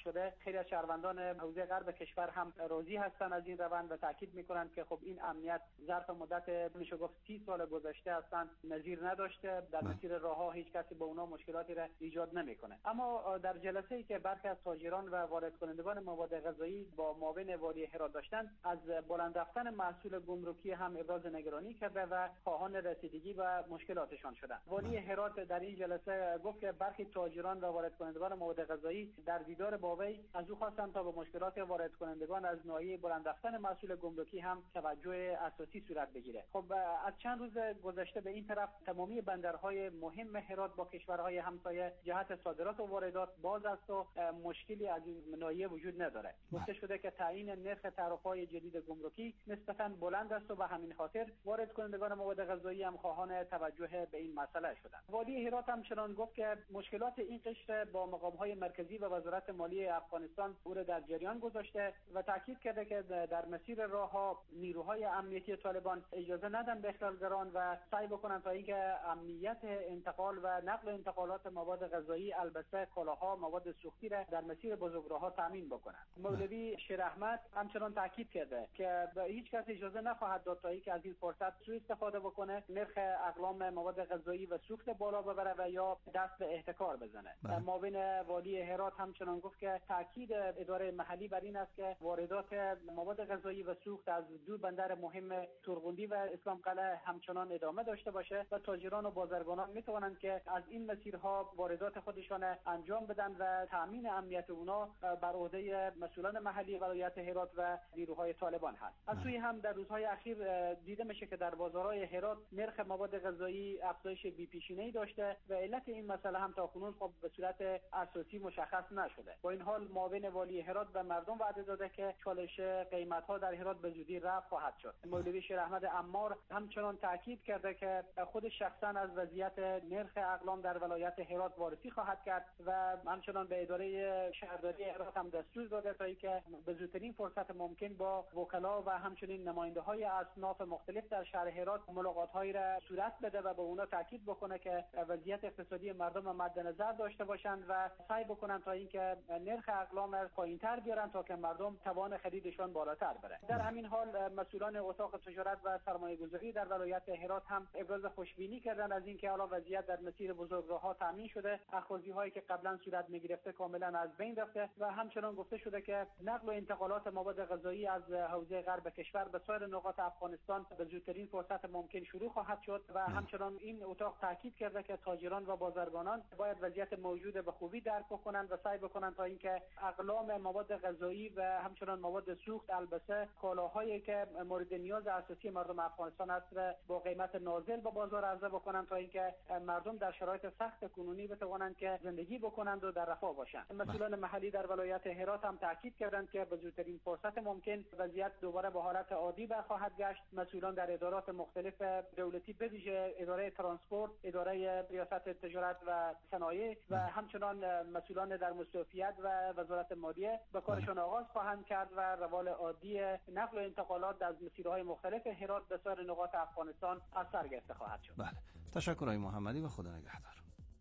شده. خیلی از شهروندان حوزه غرب کشور هم راضی هستند از این روند و تاکید میکنند که خب این امنیت ظرف مدت میشه گفت 30 سال گذشته اصلا نظیر نداشته. در مسیر راهها هیچ کسی با اونا مشکلاتی را ایجاد نمیکنه. اما در جلسه‌ای که برخی از تاجران و وارد کنندگان مواد غذایی با معاون والی هرات داشتند، از بلند رفتن محصول گمرکی هم ابراز نگرانی کرده و خواهان رسیدگی و مشکلاتشان شدند. والی هرات در این جلسه گفت که برخی تاجران و وارد کنندگان مواد غذایی در دیدار با وی از او خواستند تا به مشکلات وارد کنندگان از ناحیه بلند رفتن محصول گمرکی هم توجه اساسی صورت بگیره. خب از چند روز گذشته به این طرف تمامی بندرهای مهم هرات با کشورهای همسایه جهت صادرات و واردات باز است و مشکلی از این ناحیه وجود نداره. گفته شده که تعیین نرخ تعرفه‌های جدید گمرکی نسبتاً بلند است و به همین خاطر وارد کنندگان مواد غذایی هم خواهان توجه به این مسئله شدند. والی هرات هم چنان گفت که مشکلات این قشر با مقام‌های مرکزی و وزارت مالی افغانستان او را در جریان گذاشته و تاکید کرده که در مسیر راهها نیروهای امنیتی طالبان اجازه ندن به اخلالگران و سعی بکنن تا اینکه امنیت انتقال و نقل و انتقالات مواد غذایی، البته کالاها، مواد سوختی را در مسیر بزرگراه‌ها تامین بکنند. مولوی شیر احمد همچنان تاکید کرده که به هیچ کس اجازه نخواهد داد تا اینکه از این فرصت سوء استفاده بکنه، نرخ اقلام مواد غذایی و سوخت بالا ببره و یا دست به احتکار بزنه. معاون والی هرات همچنان گفت که تاکید اداره محلی بر این است که واردات مواد غذایی و سوخت از دو بندر مهم تورغوندی و اسلام قلعه همچنان ادامه داشته باشه و تاجران و بازرگانان میتوانند که از این مسیرها واردات خودشان انجام بدن و تامین امنیت اونا بر عهده مسئولان محلی ولایت هرات و نیروهای طالبان هست. از سوی هم در روزهای اخیر دیده میشه که در بازارهای هرات نرخ مواد غذایی افزایش بی‌پیشینه‌ای داشته و علت این مسئله هم تاکنون خب به صورت اساسی مشخص نشده. با این حال معاون والی هرات به مردم وعده داده که چالش قیمت‌ها در هرات به زودی رفع خواهد شد. مولوی شیر احمد عمار همچنان تاکید کرده که خود شخصا از وضعیت نرخ اقلام در ولایت هرات وارسی خواهد کرد و همچنان به اداره شهرداری هرات هم دستور داده تا اینکه به زودترین فرصت ممکن با وکلا و همچنین نماینده‌های اصناف مختلف در شهر هرات ملاقات‌هایی را صورت بده و به اونا تاکید بکنه که وضعیت اقتصادی مردم مد نظر داشته باشند و سعی بکنن تا اینکه نرخ اقلام را پایین‌تر بیارن تا که مردم توان خریدشان بالاتر بره. در همین حال مسئولان اتاق تجارت و سرمایه‌گذاری در ولایت هرات هم ابراز خوشبینی کردن از اینکه حالا وضعیت در مسیر بزرگراه‌ها تامین شده، اخاذی‌هایی که قبلا صورت می‌گرفته کاملا از بین رفته و همچنان گفته شده که نقل و انتقالات مواد غذایی از حوزه غرب کشور به سایر نقاط افغانستان به زودترین فرصت ممکن شروع خواهد شد و همچنان این اتاق تاکید کرده که تاجران و بازرگانان باید وضعیت موجود به خوبی درک کنند و سعی بکنند تا اینکه اقلام مواد غذایی و همچنان مواد سوخت، البته کالاهایی که مورد نیاز اساسی مردم افغانستان است با قیمت نازل به بازار عرضه بکنند تا اینکه مردم در شرایط سخت کنونی بتوانند که زندگی بکنند و در رفاه باشند. مسئولان محلی در ولایت هرات هم تاکید کردند که به زودترین فرصت ممکن وضعیت دوباره به حالت عادی برخواهد گشت. مسئولان در ادارات مختلف دولتی به ویژه اداره ترانسپورت، اداره ریاست تجارت و صنایع و همچنان مسئولان در مستوفیت و وزارت مالیه به کارشان آغاز خواهند کرد و روال عادی نقل و انتقالات از مسیرهای مختلف هرات به سایر نقاط افغانستان از سر گرفته خواهد شد. بله، تشکر آقای محمدی و خدا نگهدار.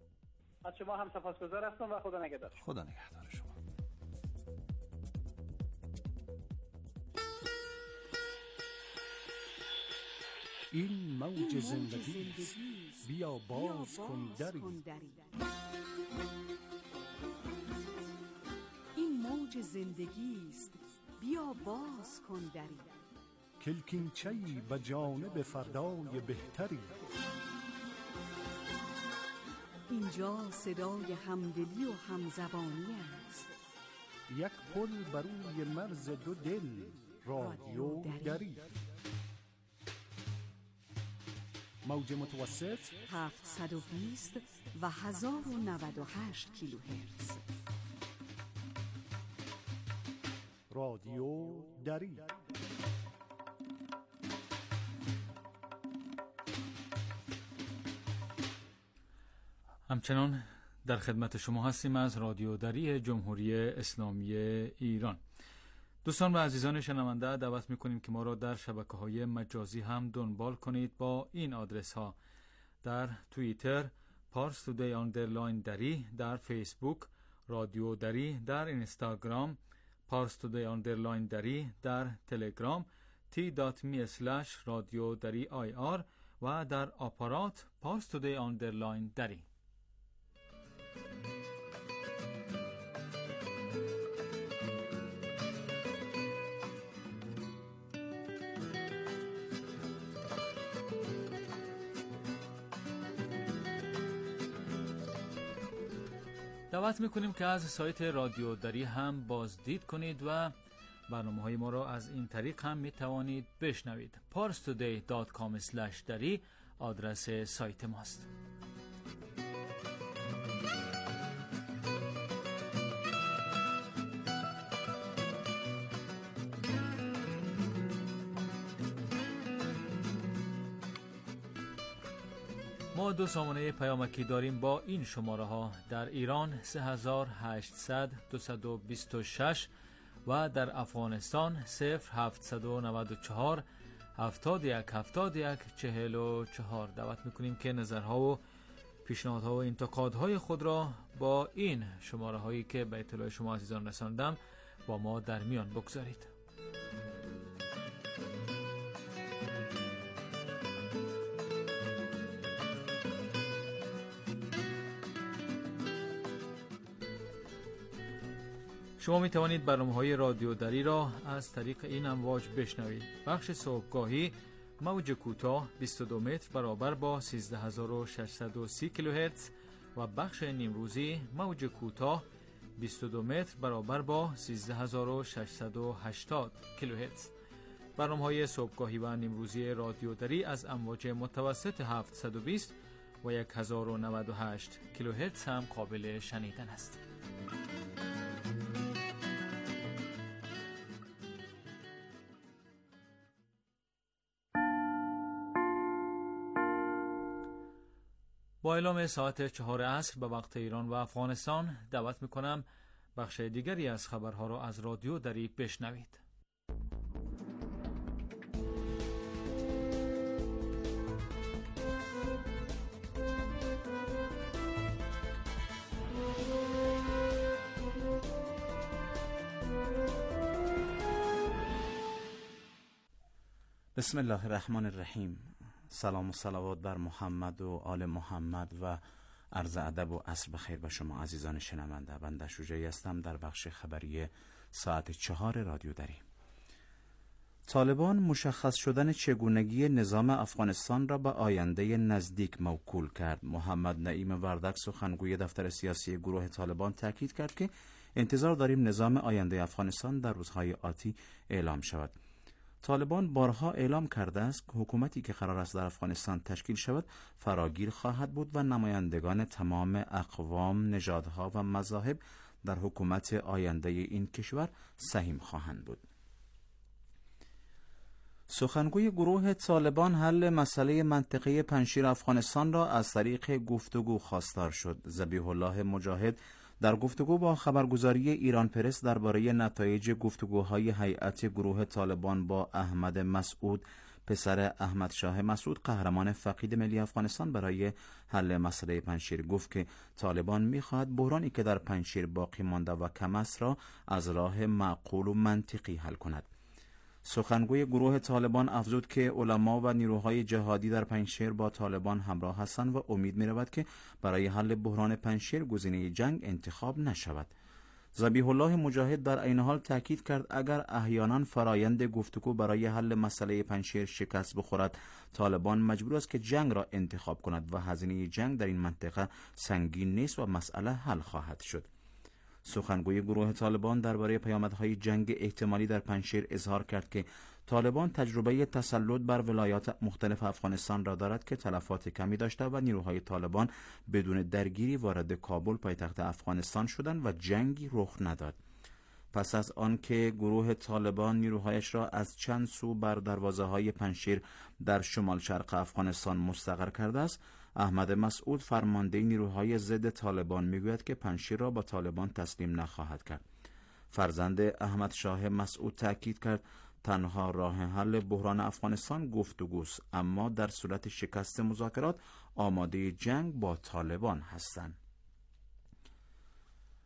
از شما هم سپاسگزار هستم و خدا نگهدار. خدا نگهدار شما. این موج زندگی بیا باز کن دری. این موج زندگی است بیا باز کن دری. کلکینچه‌ای به جانب فردای بهتری. اینجا صدای همدلی و همزبانی است. یک پل بر روی مرز دو دل، رادیو دری. موج متوسط 720 و 1098 کیلوهرتز. رادیو دری. همچنان در خدمت شما هستیم از رادیو دری جمهوری اسلامی ایران. دوستان و عزیزان شنونده دعوت می‌کنیم که ما را در شبکه‌های مجازی هم دنبال کنید با این آدرس ها: در توییتر پارس تودی آندرلاین دری، در فیسبوک رادیو دری در اینستاگرام، پارس تودی آندرلاین دری در تلگرام، t.me/رادیو دری IR و در آپارات پارس تودی آندرلاین دری. دعوت میکنیم که از سایت رادیو دری هم بازدید کنید و برنامه‌های ما را از این طریق هم میتوانید بشنوید. parstoday.com/dari آدرس سایت ماست. ما 2 سامانه پیامکی داریم با این شماره ها: در ایران 3800 226 و در افغانستان 0794 71 71 44. دعوت میکنیم که نظرها و پیشنهادها و انتقادهای خود را با این شماره هایی که به اطلاع شما عزیزان رساندم با ما در میان بگذارید. شما می توانید برنامه‌های رادیو دری را از طریق این امواج بشنوید. بخش صبحگاهی موج کوتاه 22 متر برابر با 13630 کیلوهرتز و بخش نیمروزی موج کوتاه 22 متر برابر با 13680 کیلوهرتز. برنامه‌های صبحگاهی و نیمروزی رادیو دری از امواج متوسط 720 و 1098 کیلوهرتز هم قابل شنیدن است. با اعلام ساعت 4 عصر به وقت ایران و افغانستان دعوت میکنم بخش دیگری از خبرها را از رادیو دری بشنوید. بسم الله الرحمن الرحیم. سلام و صلوات بر محمد و آل محمد و عرض ادب و عصر بخیر به شما عزیزان شنونده. بنده شجاعی هستم در بخش خبری ساعت 4 رادیو دری. طالبان مشخص شدن چگونگی نظام افغانستان را به آینده نزدیک موکول کرد. محمد نعیم وردک سخنگوی دفتر سیاسی گروه طالبان تاکید کرد که انتظار داریم نظام آینده افغانستان در روزهای آتی اعلام شود. طالبان بارها اعلام کرده است که حکومتی که قرار است در افغانستان تشکیل شود فراگیر خواهد بود و نمایندگان تمام اقوام، نژادها و مذاهب در حکومت آینده این کشور سهیم خواهند بود. سخنگوی گروه طالبان حل مسئله منطقه پنجشیر افغانستان را از طریق گفتگو خواستار شد. ذبیح الله مجاهد در گفتگو با خبرگزاری ایران پرس درباره نتایج گفتگوهای هیئت گروه طالبان با احمد مسعود پسر احمد شاه مسعود قهرمان فقید ملی افغانستان برای حل مسئله پنجشیر گفت که طالبان می‌خواهد بحرانی که در پنجشیر باقی مانده و کم است را از راه معقول و منطقی حل کند. سخنگوی گروه طالبان افزود که علما و نیروهای جهادی در پنجشیر با طالبان همراه هستند و امید می‌رود که برای حل بحران پنجشیر گزینه جنگ انتخاب نشود. ذبیح الله مجاهد در عین حال تاکید کرد اگر احیانا فرایند گفتگو برای حل مسئله پنجشیر شکست بخورد، طالبان مجبور است که جنگ را انتخاب کند و هزینه جنگ در این منطقه سنگین نیست و مسئله حل خواهد شد. سخنگوی گروه طالبان درباره پیامدهای جنگ احتمالی در پنجشیر اظهار کرد که طالبان تجربه تسلط بر ولایات مختلف افغانستان را دارد که تلفات کمی داشته و نیروهای طالبان بدون درگیری وارد کابل پایتخت افغانستان شدند و جنگی رخ نداد. پس از آن که گروه طالبان نیروهایش را از چند سو بر دروازه‌های پنجشیر در شمال شرق افغانستان مستقر کرده است، احمد مسعود فرمانده نیروهای ضد طالبان میگوید که پنجشیر را با طالبان تسلیم نخواهد کرد. فرزند احمد شاه مسعود تاکید کرد تنها راه حل بحران افغانستان گفتگوست، اما در صورت شکست مذاکرات آماده جنگ با طالبان هستند.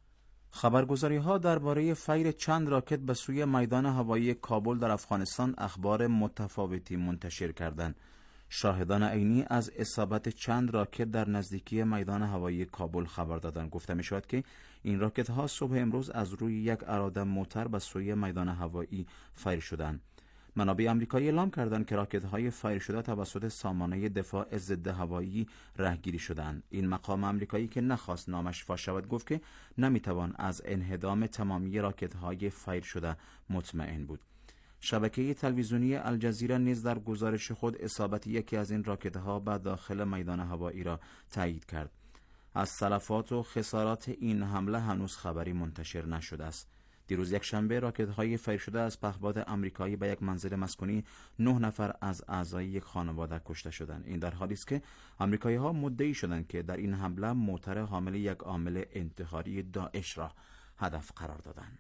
خبرگزاری‌ها درباره فیر چند راکت به سوی میدان هوایی کابل در افغانستان اخبار متفاوتی منتشر کردند. شاهدان عینی از اصابت چند راکت در نزدیکی میدان هوایی کابل خبر دادند. گفته می شود که این راکت ها صبح امروز از روی یک اراده موتر به سوی میدان هوایی فیر شدند. منابع آمریکایی اعلام کردند که راکت های فیر شده توسط سامانه دفاع ضد هوایی رهگیری شدند. این مقام آمریکایی که نخواست نامش فاش شود گفت که نمیتوان از انهدام تمامی راکت های فیر شده مطمئن بود. شبکه تلویزیونی الجزیره نیز در گزارش خود اصابت یکی از این راکت ها به داخل میدان هوایی را تایید کرد. از تلفات و خسارات این حمله هنوز خبری منتشر نشده است. دیروز یکشنبه راکت های فیر شده از پهپاد آمریکایی به یک منزل مسکونی 9 نفر از اعضای یک خانواده کشته شدند. این در حالی است که آمریکایی ها مدعی شدند که در این حمله موتر حامل یک عامل انتحاری داعش را هدف قرار دادند.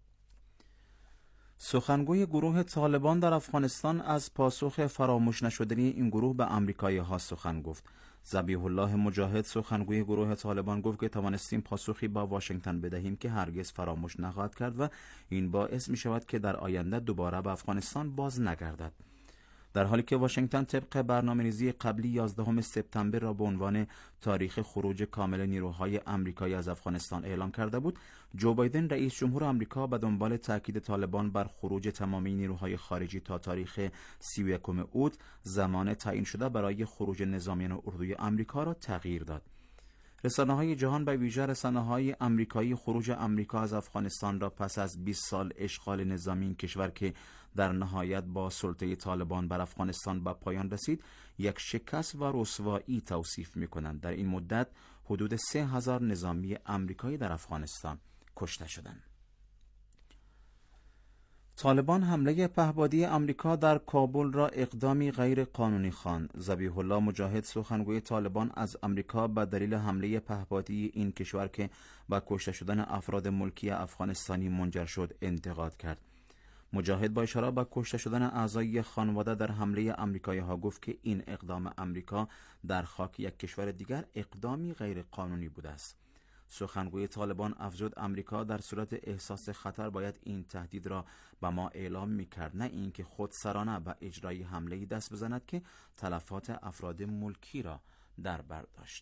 سخنگوی گروه طالبان در افغانستان از پاسخ فراموش نشدنی این گروه به آمریکایی ها سخن گفت. ذبیح الله مجاهد سخنگوی گروه طالبان گفت که توانستیم پاسخی با واشنگتن بدهیم که هرگز فراموش نخواهد کرد و این باعث می شود که در آینده دوباره به افغانستان باز نگردد. در حالی که واشنگتن طبق برنامه‌ریزی قبلی 11 سپتامبر را به عنوان تاریخ خروج کامل نیروهای آمریکایی از افغانستان اعلام کرده بود، جو بایدن رئیس جمهور آمریکا به دنبال تاکید طالبان بر خروج تمامی نیروهای خارجی تا تاریخ 31 اوت زمان تعیین شده برای خروج نظامیان اردوی آمریکا را تغییر داد. رسانه‌های جهان به ویژه رسانه‌های آمریکایی خروج آمریکا از افغانستان را پس از 20 سال اشغال نظامی این کشور که در نهایت با سلطه طالبان بر افغانستان به پایان رسید یک شکست و رسوایی توصیف می‌کنند. در این مدت حدود 3000 نظامی آمریکایی در افغانستان کشته شدند. طالبان حمله پهپادی آمریکا در کابل را اقدامی غیر قانونی خواند. ذبیح الله مجاهد سخنگوی طالبان از آمریکا به دلیل حمله پهپادی این کشور که با کشته شدن افراد ملکی افغانستانی منجر شد انتقاد کرد. مجاهد با اشاره به کشته شدن اعضای خانواده در حمله آمریکایی ها گفت که این اقدام آمریکا در خاک یک کشور دیگر اقدامی غیر قانونی بوده است. سخنگوی طالبان افزود آمریکا در صورت احساس خطر باید این تهدید را به ما اعلام می‌کرد، نه اینکه خودسرانه به اجرای حمله‌ای دست بزند که تلفات افراد ملکی را در بر داشت.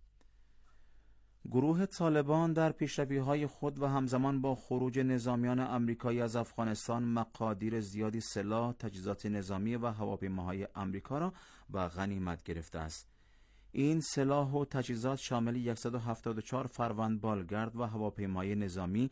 گروه طالبان در پیشروی‌های خود و همزمان با خروج نظامیان آمریکایی از افغانستان مقادیر زیادی سلاح، تجهیزات نظامی و هواپیماهای آمریکا را به غنیمت گرفته است. این سلاح و تجهیزات شامل 174 فروند بالگرد و هواپیمای نظامی،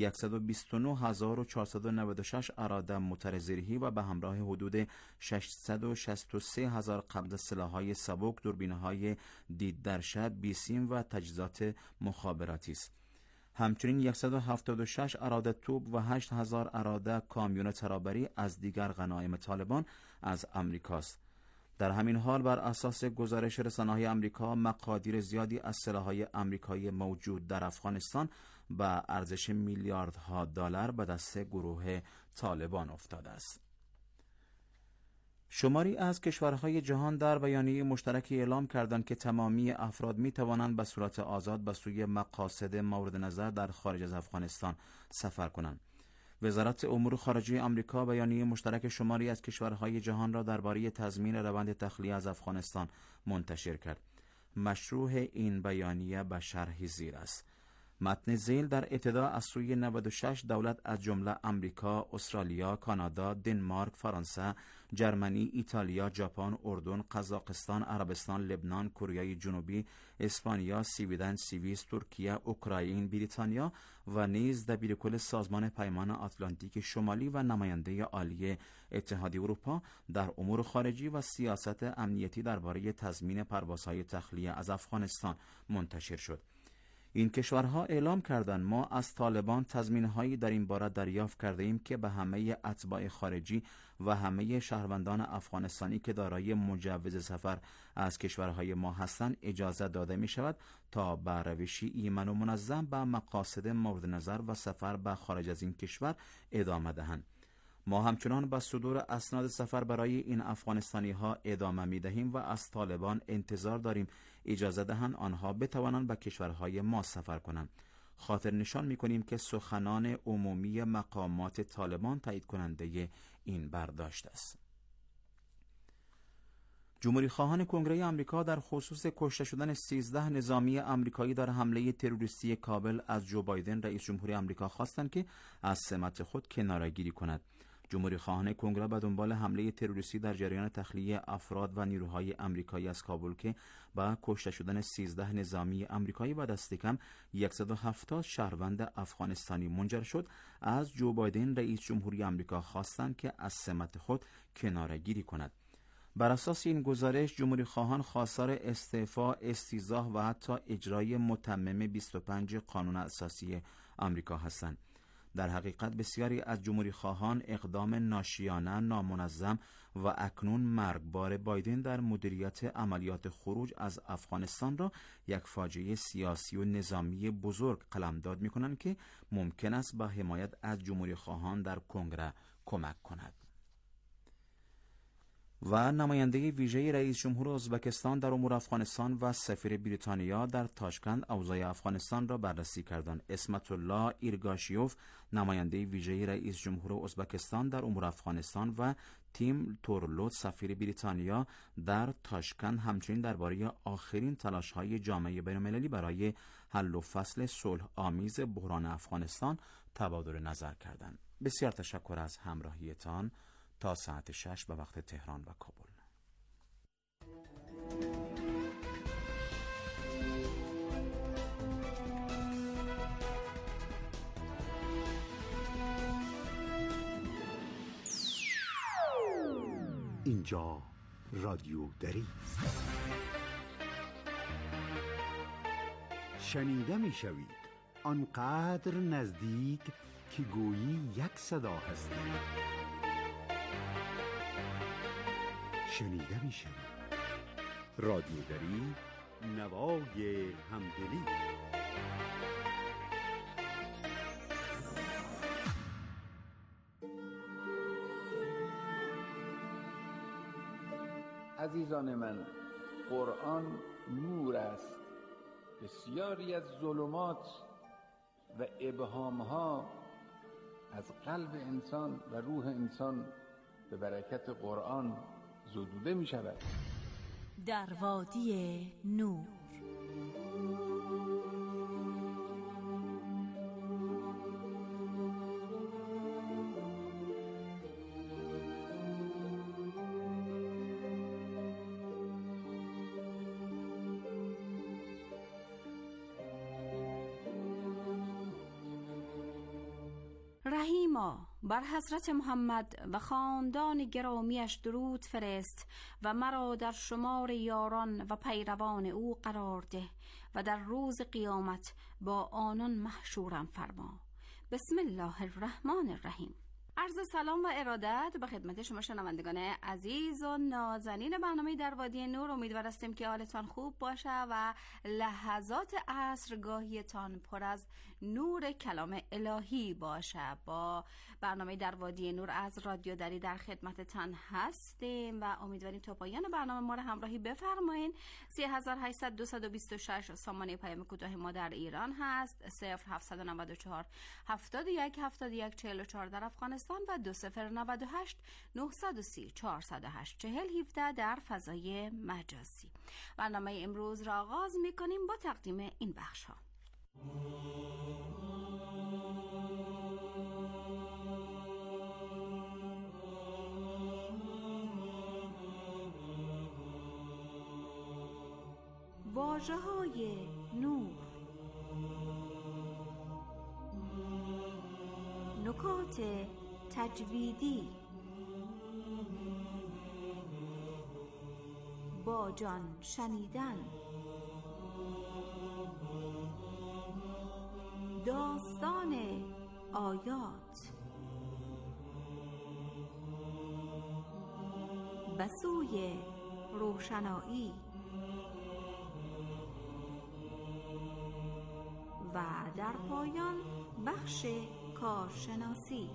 129496 اراده موتر زیرهی و به همراه حدود 663,000 قبض سلاح‌های سبک، دوربین‌های دید در شب، بیسیم و تجهیزات مخابراتی است. همچنین 176 اراده توپ و 8000 اراده کامیون ترابری از دیگر غنایم طالبان از امریکاست. در همین حال بر اساس گزارش رسانه‌های آمریکا مقادیر زیادی از سلاح‌های آمریکایی موجود در افغانستان به ارزش میلیاردها دلار به دست گروه طالبان افتاده است. شماری از کشورهای جهان در بیانیه مشترکی اعلام کردند که تمامی افراد می توانند به صورت آزاد به سوی مقاصد مورد نظر در خارج از افغانستان سفر کنند. وزارت امور خارجه آمریکا بیانیه مشترک شماری از کشورهای جهان را درباره تضمین روند تخلیه از افغانستان منتشر کرد. مشروح این بیانیه به شرح زیر است. متن ذیل در ابتدا از سوی 96 دولت از جمله آمریکا، استرالیا، کانادا، دنمارک، فرانسه، جرمنی، ایتالیا، ژاپن، اردن، قزاقستان، عربستان، لبنان، کره جنوبی، اسپانیا، سویدن، سوئیس، ترکیه، اوکراین، بریتانیا و نیز دبیرکل سازمان پیمان آتلانتیک شمالی و نماینده عالی اتحادیه اروپا در امور خارجی و سیاست امنیتی درباره تضمین پروازهای تخلیه از افغانستان منتشر شد. این کشورها اعلام کردند ما از طالبان تضمین‌هایی در این باره دریافت کرده ایم که به همه اتباع خارجی و همه شهروندان افغانستانی که دارای مجوز سفر از کشورهای ما هستند اجازه داده می شود تا به روشی ایمن و منظم به مقاصد مورد نظر و سفر به خارج از این کشور ادامه دهند. ما همچنان به صدور اسناد سفر برای این افغانستانی ها ادامه می دهیم و از طالبان انتظار داریم اجازه دهند آنها بتوانند به کشورهای ما سفر کنند. خاطر نشان می‌کنیم که سخنان عمومی مقامات طالبان تایید کننده این برداشت است. جمهوری خواهان کنگره آمریکا در خصوص کشته شدن 13 نظامی آمریکایی در حمله تروریستی کابل از جو بایدن رئیس جمهوری آمریکا خواستند که از سمت خود کناره‌گیری کند. جمهوری خواهان کنگره به دنبال حمله تروریستی در جریان تخلیه افراد و نیروهای آمریکایی از کابل که با کشته شدن 13 نظامی آمریکایی و دست کم 170 شهروند افغانستانی منجر شد، از جو بایدن رئیس جمهوری آمریکا خواستند که از سمت خود کناره‌گیری کند. بر اساس این گزارش، جمهوری خواهان خواستار استعفا، استیضاح و حتی اجرای متمم 25 قانون اساسی آمریکا هستند. در حقیقت بسیاری از جمهوری خواهان اقدام ناشیانه، نامنظم و اکنون مرگبار بایدن در مدیریت عملیات خروج از افغانستان را یک فاجعه سیاسی و نظامی بزرگ قلمداد می‌کنند که ممکن است با حمایت از جمهوری خواهان در کنگره کمک کند. و نماینده ویژه رئیس جمهور ازبکستان در امور افغانستان و سفیر بریتانیا در تاشکند اوضاع افغانستان را بررسی کردند. اسمت الله ایرگاشیوف، نماینده ویژه رئیس جمهور ازبکستان در امور افغانستان و تیم تورلوت، سفیر بریتانیا در تاشکند، همچنین درباره آخرین تلاش‌های جامعه بین‌المللی برای حل و فصل صلح آمیز بحران افغانستان تبادل نظر کردند. بسیار تشکر از همراهیتان. تا ساعت 6 به وقت تهران و کابل. اینجا رادیو دری است. شنیده می شوید آنقدر نزدیک که گویی یک صدا هستید. شنیده می شوید رادیو دری، نوای همدلی. عزیزان من، قرآن نور است. بسیاری از ظلمات و ابهامها از قلب انسان و روح انسان به برکت قرآن زدوده می شود. در وادی نور. رحیما، بر حضرت محمد و خاندان گرامیش درود فرست و مرا در شمار یاران و پیروان او قرار ده و در روز قیامت با آنان محشورم فرما. بسم الله الرحمن الرحیم. عرض سلام و ارادت به خدمت شما شنوندگان عزیز و نازنین برنامه در وادی نور. امیدوار هستیم که حالتان خوب باشه و لحظات عصرگاهیتان پر از نور کلام الهی باشه. با برنامه در وادی نور از رادیو دری در خدمتتان هستیم و امیدواریم تا پایان برنامه ما را همراهی بفرمایید. 3800 سامانه پیام کوتاه ما در ایران هست، 0794 71 71 44 در افغانستان و 2098 930 408 4017 در فضای مجازی. برنامه امروز را آغاز می‌کنیم با تقدیم این بخش‌ها. واژه‌های نور، نکات تجویدی، با جان شنیدن، داستان آیات، به سوی روشنایی و در پایان بخش کارشناسی.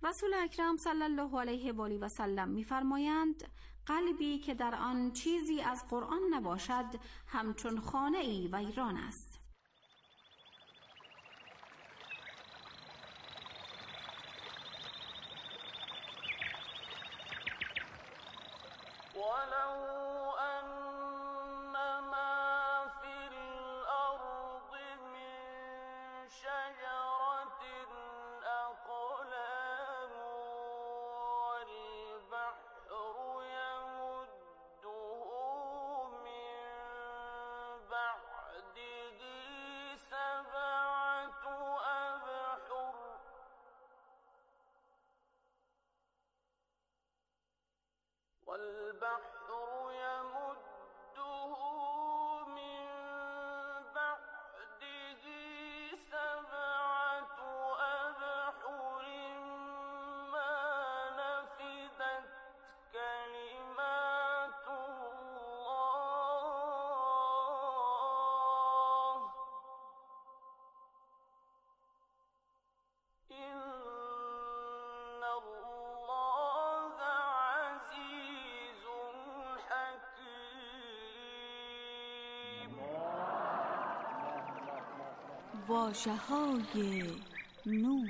رسول اکرم صلی الله علیه و آله و سلم می‌فرمایند قلبی که در آن چیزی از قرآن نباشد همچون خانه‌ای ویران است. واژه‌های نور.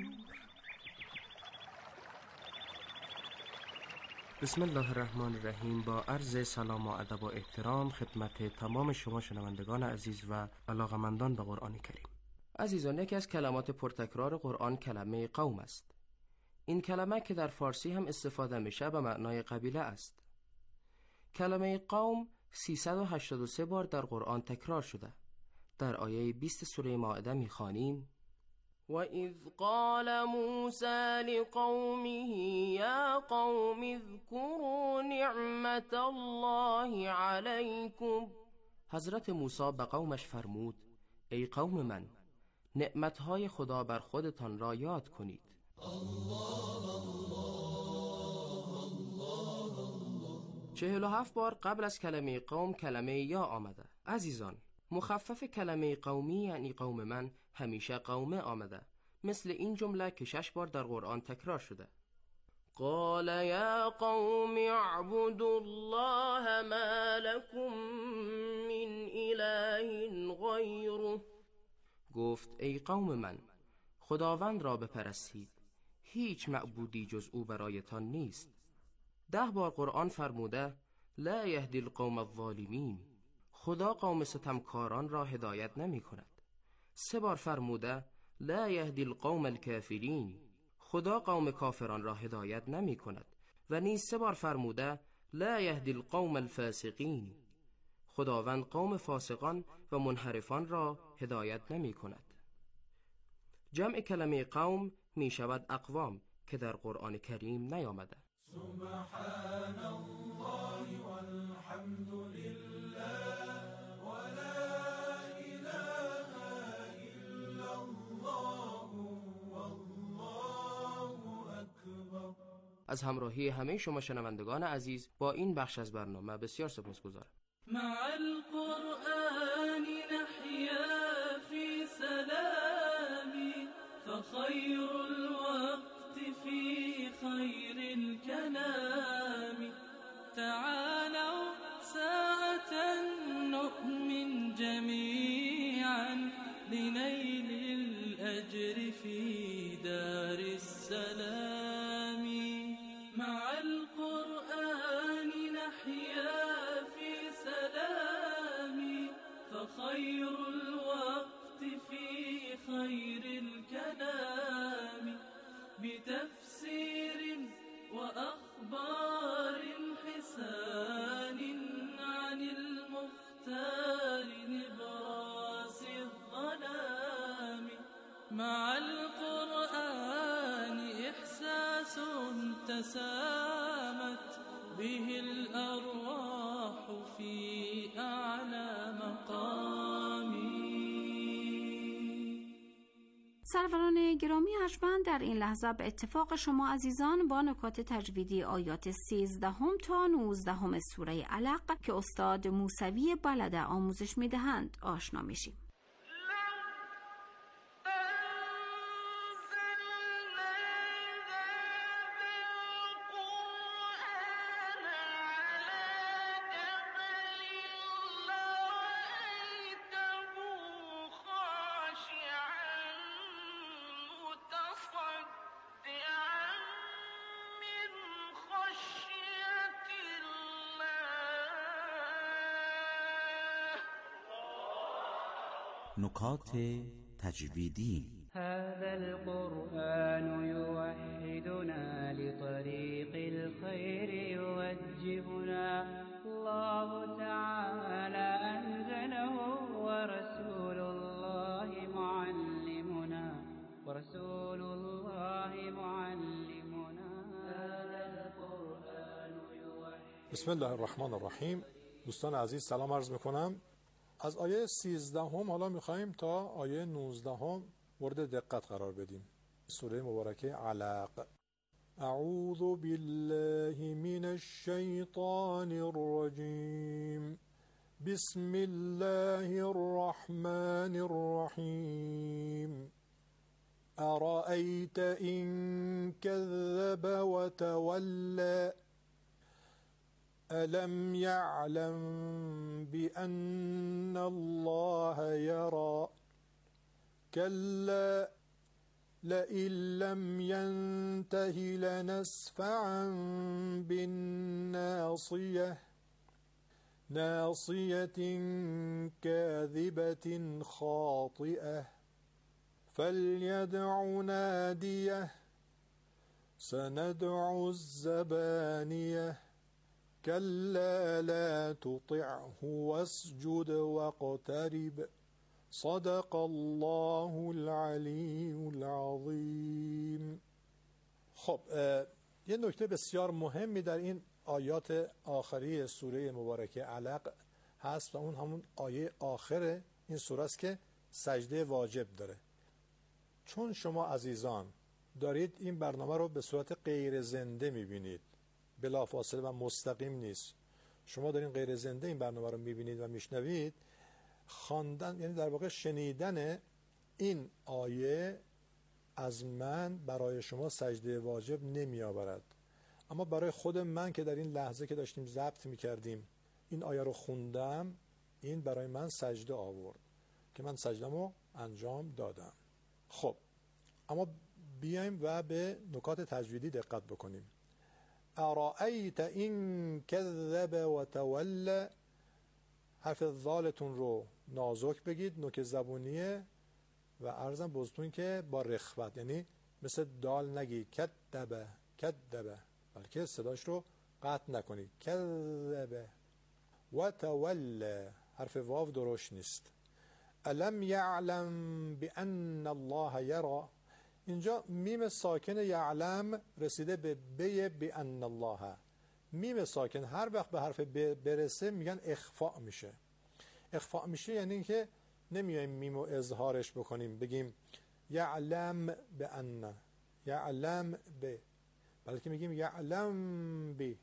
بسم الله الرحمن الرحیم. با عرض سلام و ادب و احترام خدمت تمام شما شنوندگان عزیز و علاقمندان به قرآن کریم. عزیزان، یکی از کلمات پرتکرار قرآن کلمه قوم است. این کلمه که در فارسی هم استفاده میشه به معنای قبیله است. کلمه قوم 383 بار در قرآن تکرار شده. در آیه 20 سوره مائده می‌خوانیم: و اذ قال موسی لقومه یا قوم اذکروا نعمت الله علیکم. حضرت موسی به قومش فرمود: ای قوم من، نعمتهای خدا بر خودتان را یاد کنید. 47 بار قبل از کلمه قوم کلمه یا آمده. عزیزان، مخفف کلمه قومی یعنی قوم من همیشه قومه آمده، مثل این جمله که 6 بار در قرآن تکرار شده. قال یا قوم اعبدوا الله ما لكم من اله غیره. گفت ای قوم من، خداوند را بپرستید، هیچ معبودی جز او برایتان نیست. 10 بار قرآن فرموده لا یهدی القوم الظالمین. خدا قوم ستمکاران را هدایت نمی کند. 3 بار فرموده لا یهدی القوم الکافرین. خدا قوم کافران را هدایت نمی کند. و نیز 3 بار فرموده لا یهدی القوم الفاسقین. خداوند قوم فاسقان و منحرفان را هدایت نمی کند. جمع کلمه قوم می شود اقوام که در قرآن کریم نیامده. سبحان الله والحمد لله ولا اله الا الله والله اکبر. از همراهی همه شما شنوندگان عزیز با این بخش از برنامه بسیار سپاسگزارم. مع القرآن نحيا في سلام فخير الوقت في خير الكلام. تعالوا ساعة نؤمن جميعا لنيل الأجر في دار السلام. مع القرآن نحيا في سلام فخير الوقت في خير الكلام. بتفسير وأخبار حسان عن المختار نبراس الظلام. مع القرآن إحساس تسامت به الأرواح في أعلى مقام. سروران گرامی ارجمند، در این لحظه به اتفاق شما عزیزان با نکات تجویدی آیات 13 تا 19 سوره علق که استاد موسوی بلده آموزش می‌دهند آشنا میشیم. نکات تجویدی. هذا القرآن يوحدنا لطريق الخير يوجهنا الله تعالى أنزله ورسول الله معلمنا هذا القرآن يوحدنا. بسم الله الرحمن الرحیم. دوستان عزیز سلام عرض میکنم. از آیه 13 حالا میخواییم تا آیه 19 مورد دقت قرار بدیم. سوره مبارکه علق. اعوذ بالله من الشیطان الرجیم. بسم الله الرحمن الرحیم. أرأيت إن كذب وتولى ألم يعلم بأن الله يرى كلا لئن لم ينته لنسفعا بالناصية ناصية كاذبة خاطئة فليدع ناديه سندع الزبانية كلا لا تطعه واسجد واقترب صدق الله العلی العظیم. خب یه نکته بسیار مهمی در این آیات آخری سوره مبارکه علق هست و اون همون آیه آخر این سوره است که سجده واجب داره. چون شما عزیزان دارید این برنامه رو به صورت غیر زنده میبینید، بلافاصله و مستقیم نیست، شما دارین غیر زنده این برنامه رو میبینید و میشنوید، خواندن یعنی در واقع شنیدن این آیه از من برای شما سجده واجب نمی آورد، اما برای خود من که در این لحظه که داشتیم ضبط میکردیم این آیه رو خوندم، این برای من سجده آورد که من سجده‌مو انجام دادم. خب اما بیایم و به نکات تجویدی دقت بکنیم. ارائیت این کذب و تولی، حرف ذالتون رو نازک بگید، نوک زبونیه و عرضم بزرگتون که با رخوت، یعنی مثل دال نگی کذب کذب، بلکه صداش رو قطع نکنید. کذب و تولی، حرف واو درشت نیست. الم یعلم بان الله یرى، اینجا میم ساکن یعلم رسیده به بی بان الله. میم ساکن هر وقت به حرف برسه میگن اخفاء میشه. اخفاء میشه یعنی اینکه نمیایم میمو اظهارش بکنیم بگیم یعلم بان، یعلم به، بلکه میگیم یعلم بی.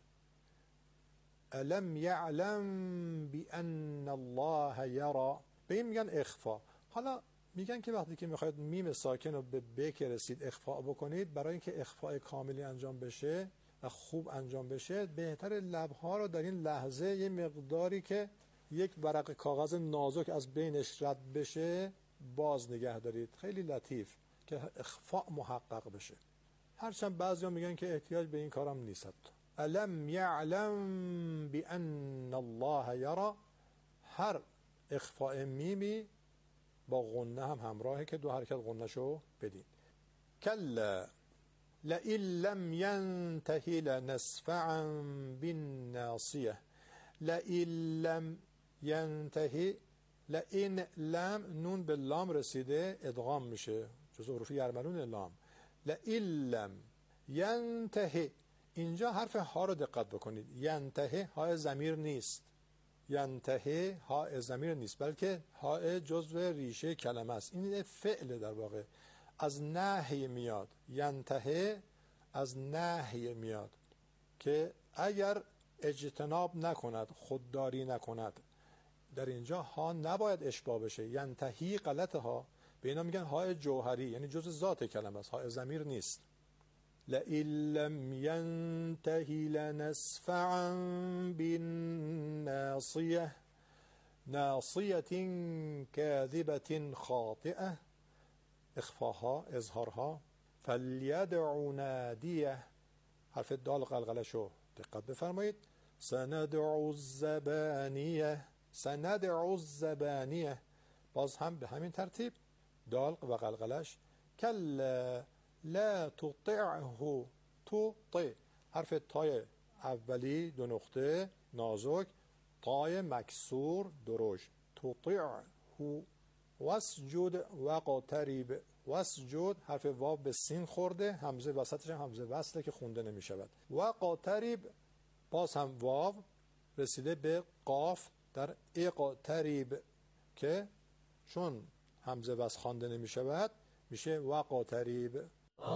الم یعلم بان الله یرى، به این میگن اخفاء. حالا میگن که وقتی که میخواید میم ساکن رو به ب که رسید اخفاء بکنید، برای اینکه اخفاء کاملی انجام بشه و خوب انجام بشه، بهتر لبها رو در این لحظه یه مقداری که یک ورق کاغذ نازک از بینش رد بشه باز نگه دارید، خیلی لطیف که اخفاء محقق بشه. هرچند بعضیا میگن که احتیاج به این کارم نیست. الم یعلم بان الله یرى، هر اخفاء میمی با غنه هم همراهه که دو حرکت غنه شو بدین. کلا لئن لم ینته لنسفعا بالناصیه. لئن لم ینته، لئن لم نون به لام رسیده ادغام میشه، جز حروف یرملون لام. لئن لم ینته، اینجا حرف ها رو دقت بکنید. ینته ها ضمیر نیست، ینتهی ها ضمیر نیست، بلکه ها جزو ریشه کلمه است. این فعل در واقع از نهی میاد. ینتهی از نهی میاد که اگر اجتناب نکند، خودداری نکند، در اینجا ها نباید اشباع بشه. ینتهی غلط ها، به اینا میگن ها جوهری، یعنی جزو ذات کلمه است، ها ضمیر نیست. لئن لم ينته لنسفعا بالناصية ناصية كاذبة خاطئة، اخفاها اظهارها. فليدع ناديه، حرف دال قلقله شو دقت بفرمایید. سندع الزبانية، سندع الزبانية، باز هم به همین ترتیب دال و قلقلش کلا لا تطعه، تطع حرف تای اولی 2 نقطه نازک، تای مکسور درشت، تطعه واسجد واقترب. واسجد حرف واو به سین خورده، همزه وسطش هم همزه وصله که خونده نمی شود. واقترب باز هم واو رسیده به قاف در اقترب که چون همزه وصل خوانده نمی شود میشه واقترب.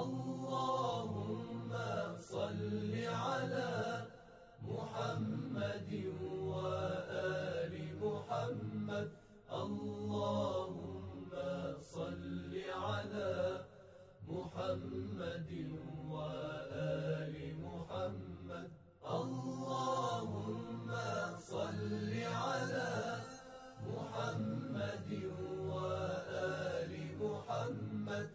اللهم صل على محمد و آل محمد. اللهم صل على محمد و آل محمد. اللهم صل على محمد و آل محمد.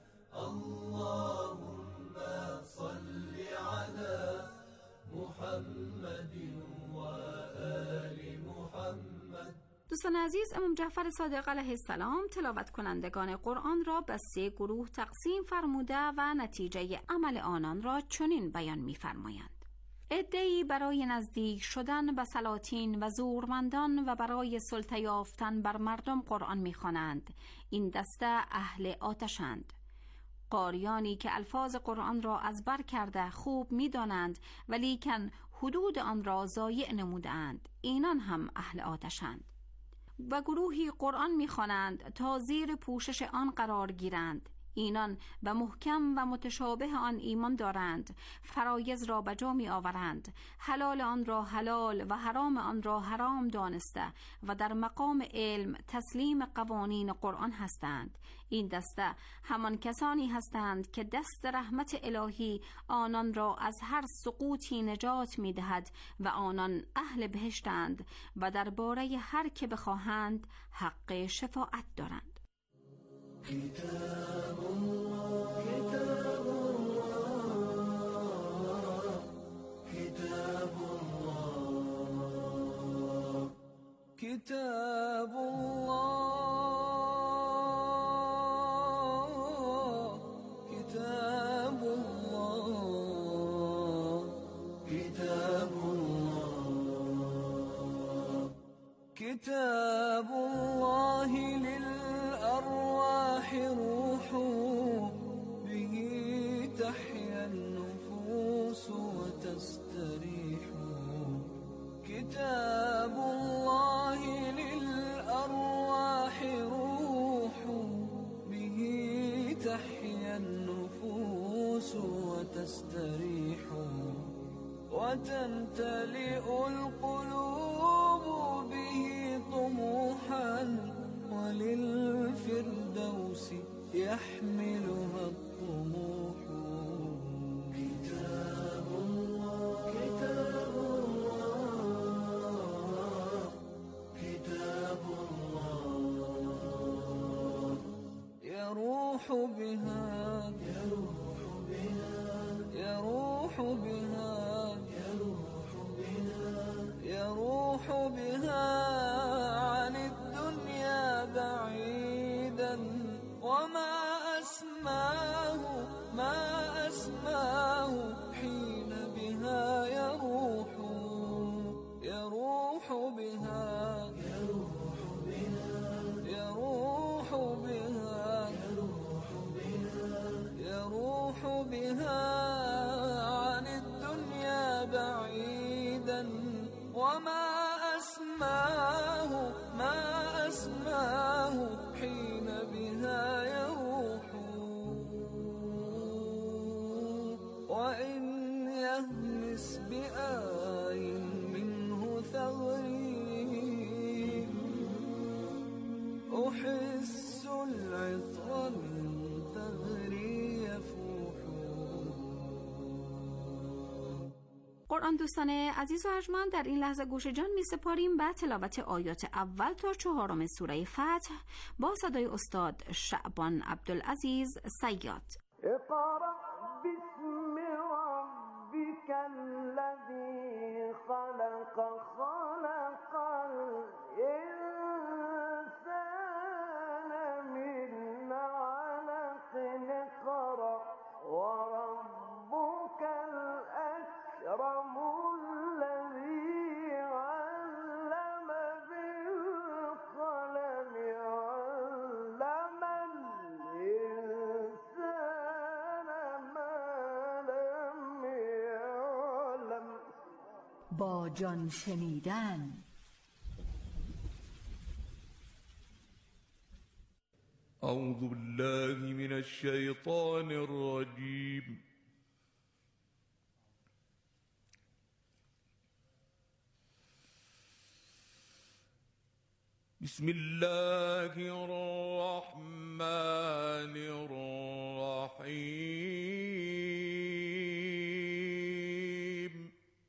اللهم صل على محمد و آل محمد. دوستان عزیز، امام جعفر صادق علیه السلام تلاوت کنندگان قرآن را به 3 گروه تقسیم فرموده و نتیجه عمل آنان را چنین بیان می‌فرمایند: عده‌ای برای نزدیک شدن به سلاطین و زورمندان و برای سلطه یافتن بر مردم قرآن می‌خوانند. این دسته اهل آتشند. قاریانی که الفاظ قرآن را از بر کرده خوب می‌دانند ولیکن حدود آن را ضایع نمودند، اینان هم اهل آتشند. و گروهی قرآن می‌خوانند تا زیر پوشش آن قرار گیرند، اینان به محکم و متشابه آن ایمان دارند، فرایض را به جا می آورند، حلال آن را حلال و حرام آن را حرام دانسته و در مقام علم تسلیم قوانین قرآن هستند. این دسته همان کسانی هستند که دست رحمت الهی آنان را از هر سقوطی نجات می دهد و آنان اهل بهشتند و درباره هر که بخواهند حق شفاعت دارند. كتاب الله كتاب الله كتاب الله كتاب الله كتاب الله كتاب الله كتاب الله للأرواح روح به تحيا النفوس وتستريح. كتاب الله للأرواح روح به تحيا النفوس وتستريح وتمتلئ القلوب به طموحا وللفردوس يحملها الطموح. كتاب الله كتاب الله كتاب الله يروح بها يروح بها يروح بها يروح بها يروح بها عن الدنيا بعيدا. وما أسماه ما أسماه حين بها يروح يروح بها يروح بها يروح بها يروح بها يروح بها عن الدنيا بعيدا. وما أسماه ما أسماه حين بها يروح. وإن يهمس بآي منه ثغري أحس العطر من ثغري يفوح. قرآن دوستان عزیز و ارجمند، در این لحظه گوش جان می سپاریم به تلاوت آیات اول تا 4 سوره فتح با صدای استاد شعبان عبدالعزیز صیاد. اقرأ باسم ربك الذي خلق خلق الإنسان با جان شنیدن. اعوذ بالله من الشیطان الرجیم. بسم الله الرحمن الرحیم.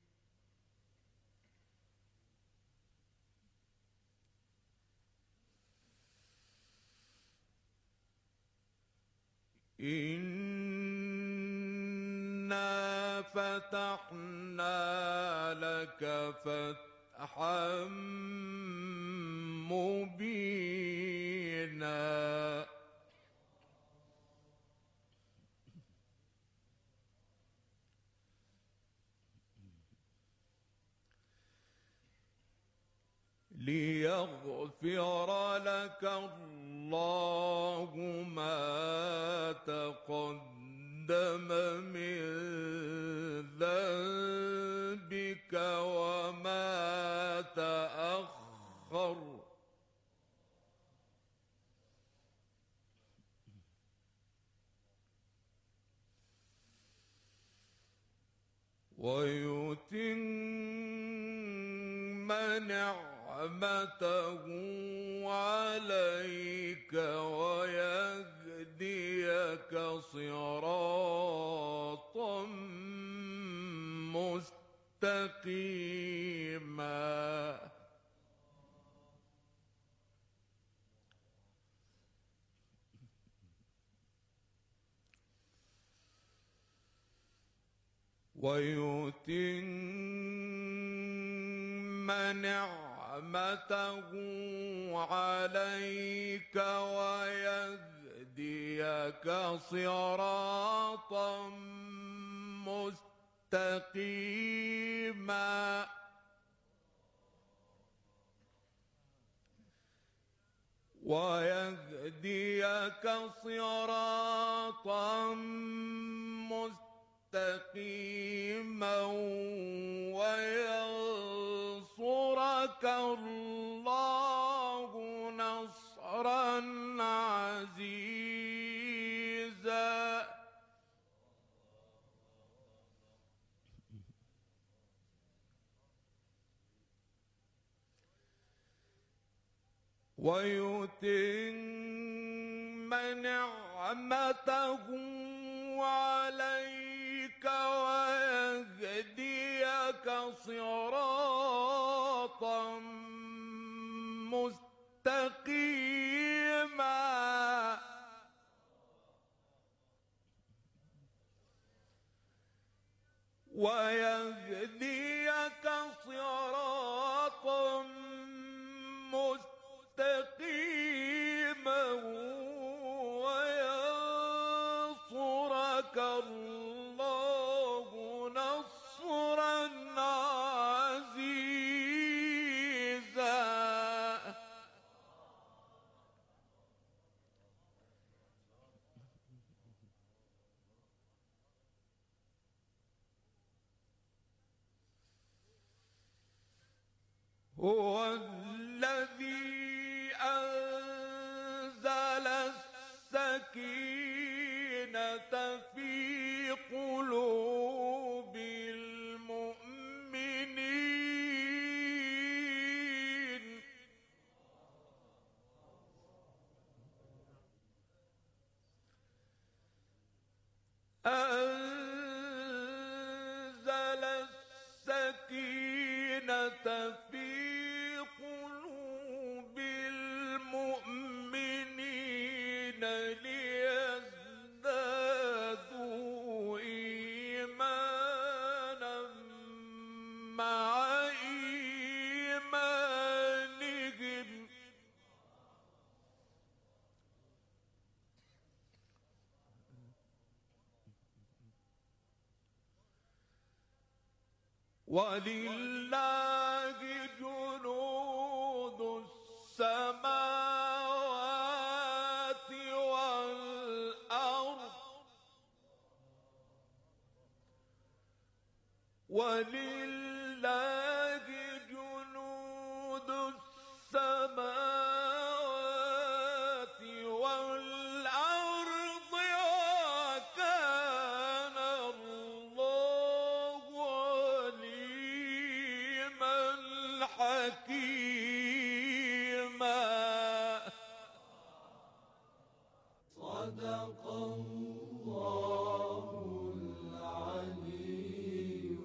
إنا فتحنا لك فتحا مبينا ليغفر لك الله ما تقدم من ذنبك وما تأخر ويتم نعمته عليك ويهديك صراطا مستقيما ويتم نعمته عليك ويهديك صراطا مستقيما ويهديك صراطا مستقيما وينصرك الله نصرا عزيزا ويتم نعمته عليك ويهديك صراطا مستقيما ويهديك صراطا مستقيما وينصرك الله نصرا عزيزا هو الذي أنزل السكينة في قلوب المؤمنين أنزل السكينة في قلوب المؤمنين ليزدادوا إيمانا مع إيمانهم ولله جنود السماوات والأرض ولله جنود السماوات والأرض وكان الله عليما حكيما. صدق الله العلي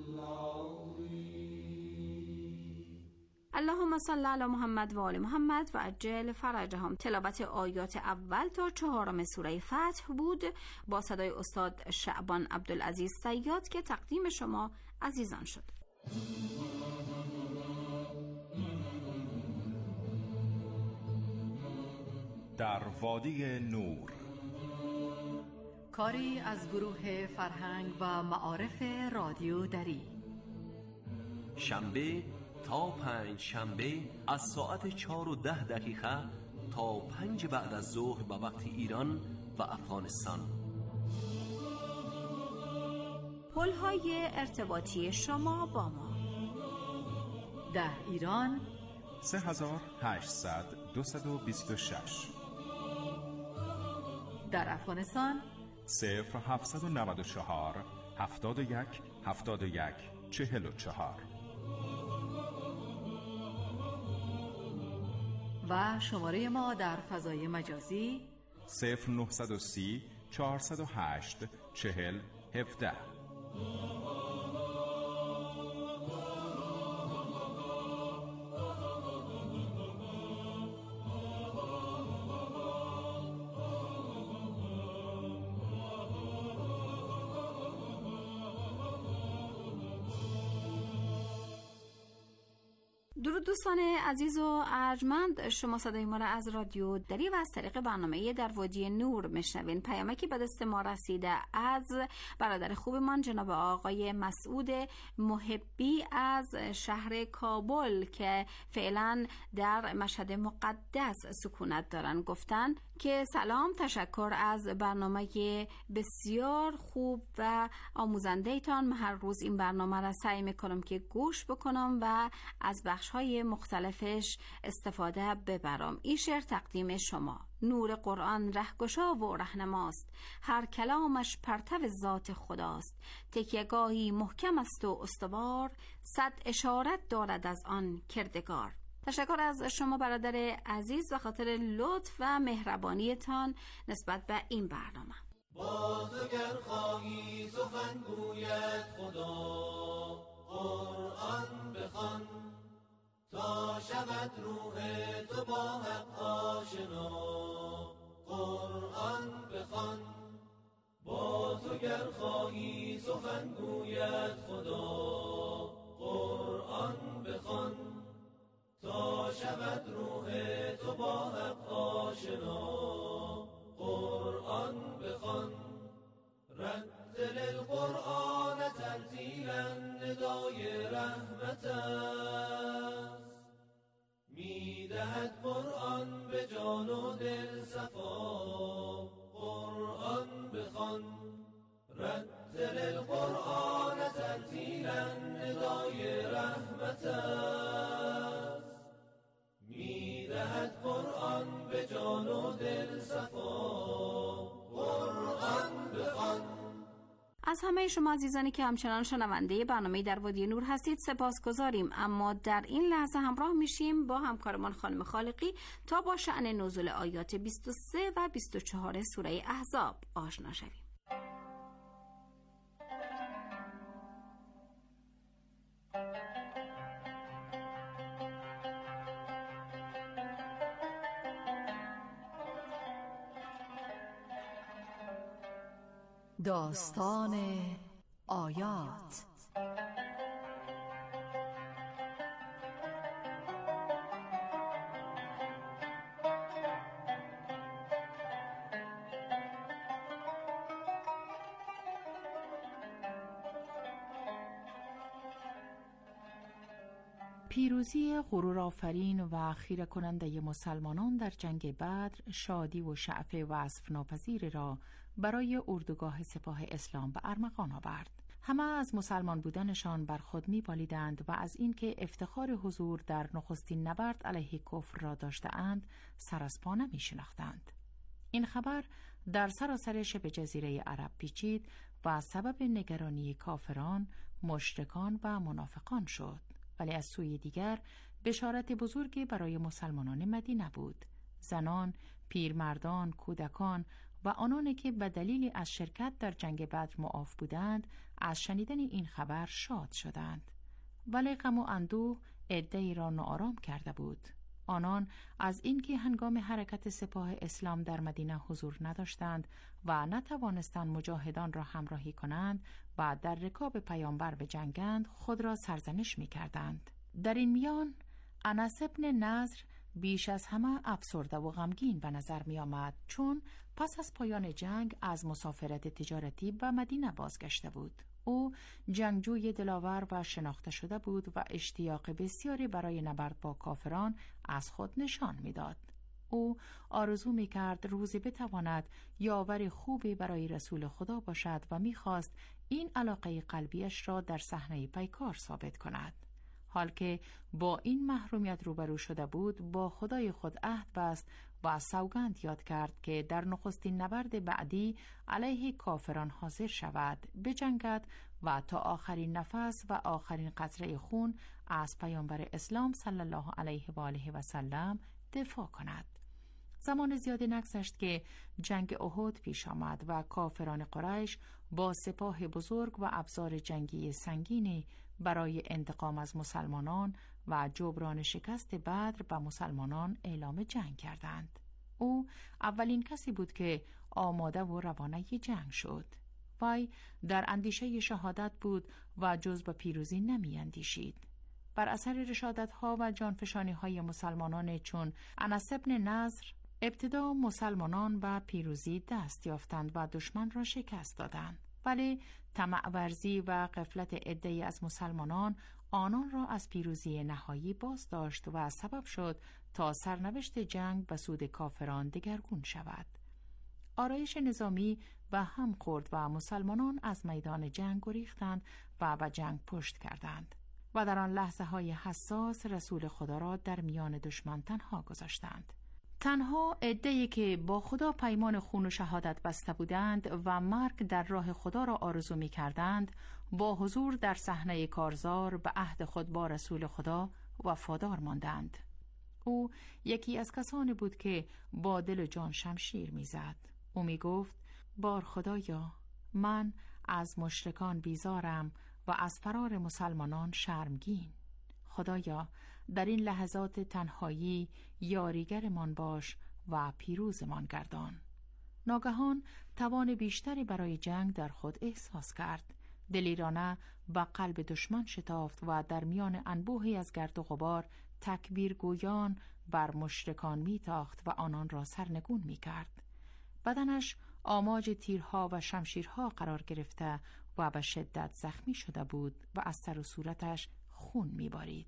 العظيم. اللهم صل علی محمد و آل محمد و عجل فرجهم. تلاوت آیات اول تا 4 سوره فتح بود با صدای استاد شعبان عبدالعزیز صیاد که تقدیم شما عزیزان شد. در وادی نور، کاری از گروه فرهنگ و معارف رادیو دری. شنبه تا 5 شنبه از ساعت 4:10 تا 5 بعد از ظهر به وقت ایران و افغانستان. پل‌های ارتباطی شما با ما: در ایران 3800 226، در افغانستان 0794 71 71 44 و شماره ما در فضای مجازی 0930 408 40 17. درود دوستان عزیز و ارجمند، شما صدای ما را از رادیو دری و از طریق برنامه در وادی نور میشنوین. پیامکی به دست ما رسیده از برادر خوبمان جناب آقای مسعود محبی از شهر کابل که فعلا در مشهد مقدس سکونت دارن. گفتن که سلام، تشکر از برنامه بسیار خوب و آموزنده ایتان. من هر روز این برنامه را سعی میکنم که گوش بکنم و از بخش‌های مختلفش استفاده ببرم. این شعر تقدیم شما. نور قرآن رهگشا و رهنماست، هر کلامش پرتو ذات خداست. تکیه‌گاهی محکم است و استوار، صد اشارت دارد از آن کردگار. تشکر از شما برادر عزیز و خاطر لطف و مهربانیتان نسبت به این برنامه. باز اگر خواهی سخن گوید خدا، قرآن بخوان تا شود روح تو با حق آشنا. قرآن بخوان باز اگر خواهی سخن گوید خدا، قرآن بخوان تا شود روح تو با حق آشنا. قرآن بخوان رتل القرآن ترتیلا، ندای رحمت است. میدهد قرآن به جان و دل صفا. قرآن بخوان رتل القرآن ترتیلا، ندای رحمت است. میدهد قرآن به جان و دل صفا. قرآن بخوان. از همه شما عزیزانی که همچنان شنونده برنامه در وادی نور هستید سپاسگزاریم. اما در این لحظه همراه میشیم با همکارمان خانم خالقی تا با شأن نزول آیات 23 و 24 سوره احزاب آشنا شویم. داستان آیات. پیروزی غرورآفرین و خیره کننده مسلمانان در جنگ بدر شادی و شعف وصف ناپذیری را برای اردوگاه سپاه اسلام به ارمغان آورد. همه از مسلمان بودنشان بر خود می‌بالیدند و از اینکه افتخار حضور در نخستین نبرد علیه کفر را داشته‌اند سر از پا نمی‌شناختند. این خبر در سراسر شبه جزیره عرب پیچید و سبب نگرانی کافران، مشرکان و منافقان شد. ولی از سوی دیگر بشارت بزرگی برای مسلمانان مدینه بود. زنان، پیرمردان، کودکان و آنانی که به دلیل از شرکت در جنگ بدر معاف بودند از شنیدن این خبر شاد شدند. ولی غم و اندوه عده‌ای را ناآرام کرده بود. آنان از اینکه هنگام حرکت سپاه اسلام در مدینه حضور نداشتند و نتوانستند مجاهدان را همراهی کنند و در رکاب پیامبر بجنگند خود را سرزنش می کردند. در این میان انس بن نضر بیش از همه افسرده و غمگین به نظر می آمد، چون پس از پایان جنگ از مسافرت تجارتی به مدینه بازگشته بود. او جنگجوی دلاور و شناخته شده بود و اشتیاق بسیاری برای نبرد با کافران از خود نشان میداد. او آرزو می‌کرد روزی بتواند یاور خوبی برای رسول خدا باشد و می‌خواست این علاقه قلبیش را در صحنه پیکار ثابت کند. حال که با این محرومیت روبرو شده بود، با خدای خود عهد بست و سوگند یاد کرد که در نخستین نبرد بعدی علیه کافران حاضر شود، بجنگد و تا آخرین نفس و آخرین قطره خون از پیامبر اسلام صلی الله علیه و آله و سلم دفاع کند. زمان زیادی نگذشت که جنگ احد پیش آمد و کافران قریش با سپاه بزرگ و ابزار جنگی سنگینی برای انتقام از مسلمانان و جبران شکست بدر به مسلمانان اعلام جنگ کردند. او اولین کسی بود که آماده و روانه جنگ شد. وی در اندیشه شهادت بود و جز به پیروزی نمی اندیشید. بر اثر رشادت‌ها و جانفشانی‌های مسلمانان چون انس بن نضر، ابتدا مسلمانان به پیروزی دست یافتند و دشمن را شکست دادند. ولی طمع ورزی و غفلت عده‌ای از مسلمانان آنان را از پیروزی نهایی باز داشت و سبب شد تا سرنوشت جنگ به سود کافران دگرگون شود. آرایش نظامی و هم خورد و مسلمانان از میدان جنگ گریختند و به جنگ پشت کردند و در آن لحظه های حساس رسول خدا را در میان دشمن تنها گذاشتند. تنها عده‌ای که با خدا پیمان خون و شهادت بسته بودند و مرگ در راه خدا را آرزو می کردند، با حضور در صحنه کارزار به عهد خود با رسول خدا وفادار ماندند. او یکی از کسانی بود که با دل و جان شمشیر می زد. او می گفت: بار خدایا، من از مشرکان بیزارم و از فرار مسلمانان شرمگین. خدایا، در این لحظات تنهایی یاریگرمان باش و پیروزمان گردان. ناگهان توان بیشتری برای جنگ در خود احساس کرد. دلیرانه به قلب دشمن شتافت و در میان انبوهی از گرد و غبار تکبیر گویان بر مشرکان میتاخت و آنان را سرنگون میکرد. بدنش آماج تیرها و شمشیرها قرار گرفته و به شدت زخمی شده بود و از سر و صورتش خون میبارید.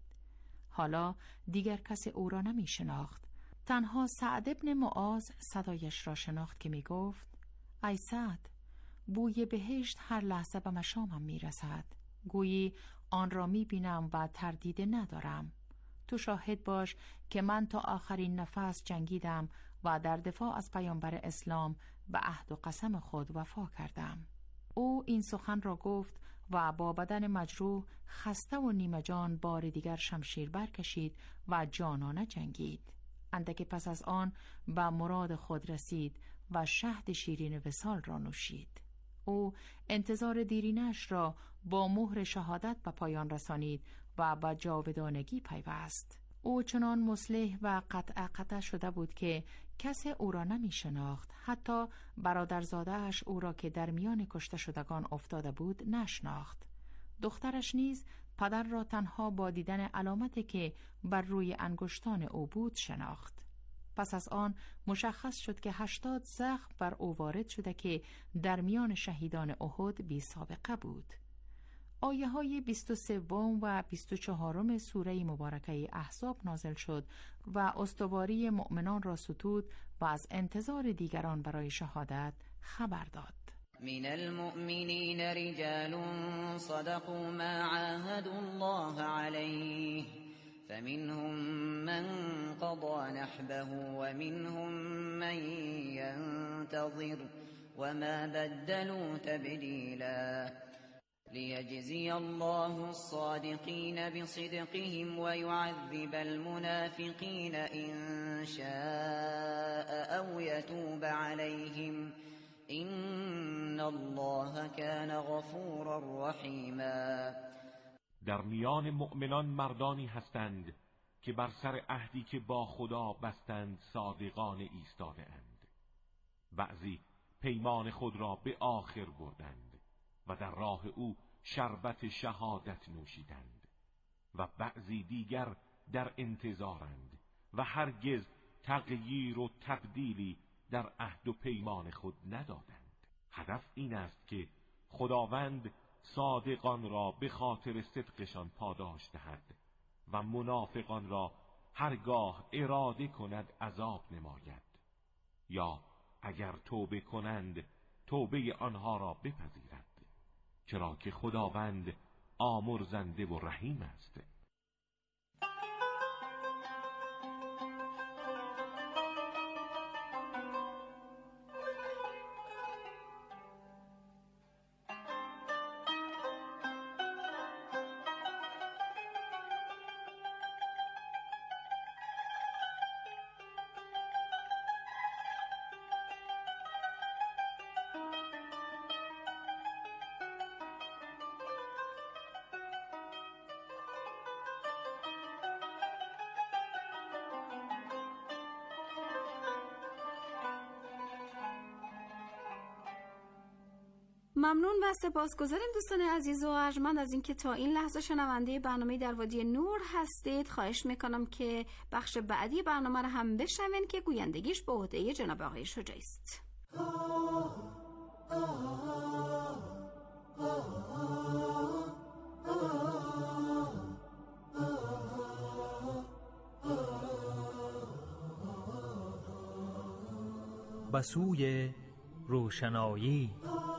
حالا دیگر کسی او را نمی شناخت. تنها سعد بن معاذ صدایش را شناخت که می گفت: ای سعد، بوی بهشت هر لحظه به مشامم می رسد. گویی آن را می بینم و تردید ندارم. تو شاهد باش که من تا آخرین نفس جنگیدم و در دفاع از پیامبر اسلام به عهد و قسم خود وفا کردم. او این سخن را گفت و با بدن مجروح خسته و نیمه جان بار دیگر شمشیر برکشید و جانانه جنگید. اندکی پس از آن به مراد خود رسید و شهد شیرین وصال را نوشید. او انتظار دیرینش را با مهر شهادت به پایان رسانید و به جاودانگی پیوست. او چنان مصلح و قطع شده بود که کسی او را نمی شناخت. حتی برادرزاده‌اش او را که در میان کشته شدگان افتاده بود نشناخت. دخترش نیز پدر را تنها با دیدن علامتی که بر روی انگشتان او بود شناخت. پس از آن مشخص شد که 80 زخم بر او وارد شده که در میان شهیدان احد بی سابقه بود. آیه های 23 و 24 سوره مبارکه احزاب نازل شد و استواری مؤمنان را ستود و از انتظار دیگران برای شهادت خبر داد. من المؤمنین رجال صدقوا ما عاهدوا الله علیه فمنهم من قضى نحبه ومنهم من ينتظر وما بدلوا تبدیلا ليجزي الله الصادقين بصدقهم ويعذب المنافقين إن شاء أو يتوب عليهم إن الله كان غفورا رحيما. در میان مؤمنان مردانی هستند که بر سر عهدی که با خدا بستند صادقانه ایستاده اند. بعضی پیمان خود را به آخر بردند و در راه او شربت شهادت نوشیدند و بعضی دیگر در انتظارند و هرگز تغییر و تبدیلی در عهد و پیمان خود ندادند. هدف این است که خداوند صادقان را به خاطر صدقشان پاداش دهد و منافقان را هرگاه اراده کند عذاب نماید، یا اگر توبه کنند توبه آنها را بپذیرد، چرا که خداوند آمرزنده و رحیم است. ممنون و سپاسگزاریم دوستان عزیز و ارجمند از اینکه تا این لحظه شنونده برنامه در وادی نور هستید. خواهش میکنم که بخش بعدی برنامه رو هم بشنوین که گویندگیش به عهده جناب آقای شجاعی است. به سوی روشنایی.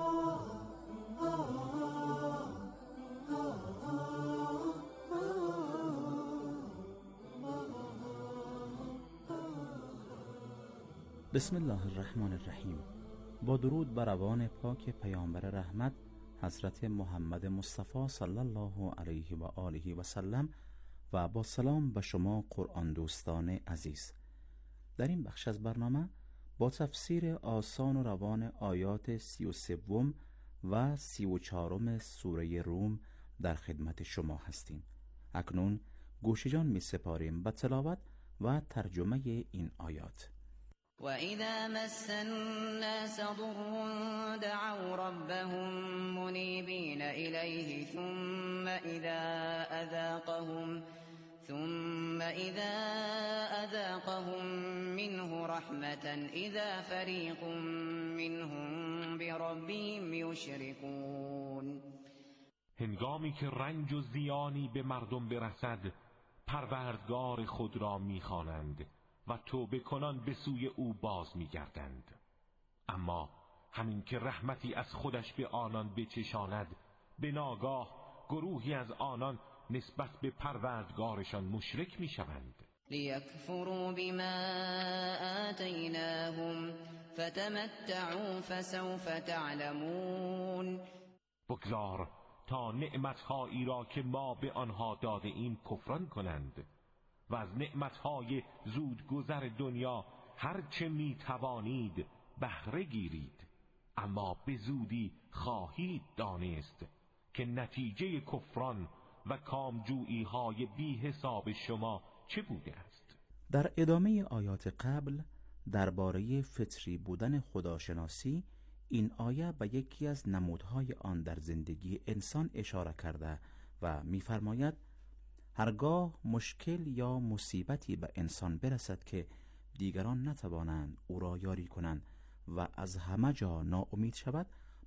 بسم الله الرحمن الرحیم. با درود بر روان پاک پیامبر رحمت حضرت محمد مصطفی صلی الله علیه و آله و سلم و با سلام به شما قرآن دوستان عزیز. در این بخش از برنامه با تفسیر آسان و روان آیات 33 و 34 سوره روم در خدمت شما هستیم. اکنون گوش جان می سپاریم به تلاوت و ترجمه این آیات. وَإِذَا مَسَّ النَّاسَ ضُرٌّ دَعَوْا رَبَّهُم مُنِيبِينَ إِلَيْهِ ثُمَّ إِذَا أَذَاقَهُم مِّنْهُ رَحْمَةً إِذَا فَرِيقٌ مِّنْهُم بِرَبِّهِمْ يُشْرِكُونَ. هنگامی که رنج و زیانی به مردم برسد پروردگار خود را می‌خوانند و توبه کنان به سوی او باز می‌گردند. اما همین که رحمتی از خودش به آنان بچشاند، به ناگاه گروهی از آنان نسبت به پروردگارشان مشرک می‌شوند. لیکفروا بما آتیناهم فتمتعوا فسوف تعلمون. بگذار تا نعمت‌هایی را که ما به آنها داده ایم کفران کنند و از نعمتهای زودگذر دنیا هرچه می توانید بهره گیرید، اما به زودی خواهید دانست که نتیجه کفران و کامجویی های بی حساب شما چه بوده است. در ادامه آیات قبل درباره فطری بودن خداشناسی، این آیه به یکی از نمودهای آن در زندگی انسان اشاره کرده و می‌فرماید هرگاه مشکل یا مصیبتی به انسان برسد که دیگران نتوانند او را یاری کنند و از همه جا ناامید شود،